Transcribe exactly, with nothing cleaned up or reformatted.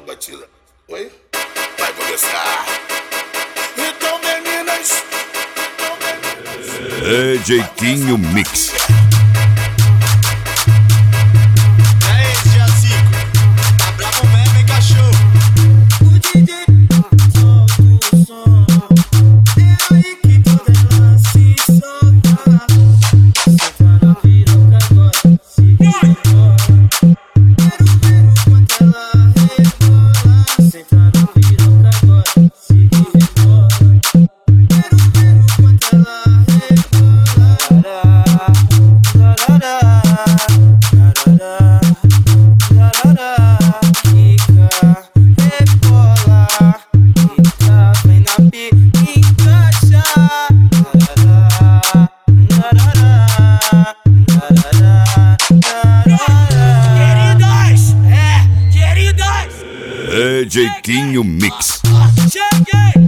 batida. Oi? Vai começar. Então, meninas. D J Quinho Mix. E aí, dia cinco? Tá bravo mesmo, hein, cachorro? O D J solta o som. É aí que toda ela se solta. Senta na piroca agora, se rebola. Quero ver o quanto ela rebola. Senta na piroca agora, se rebola. Quero ver o quanto ela D J Quinho Mix. cheguei!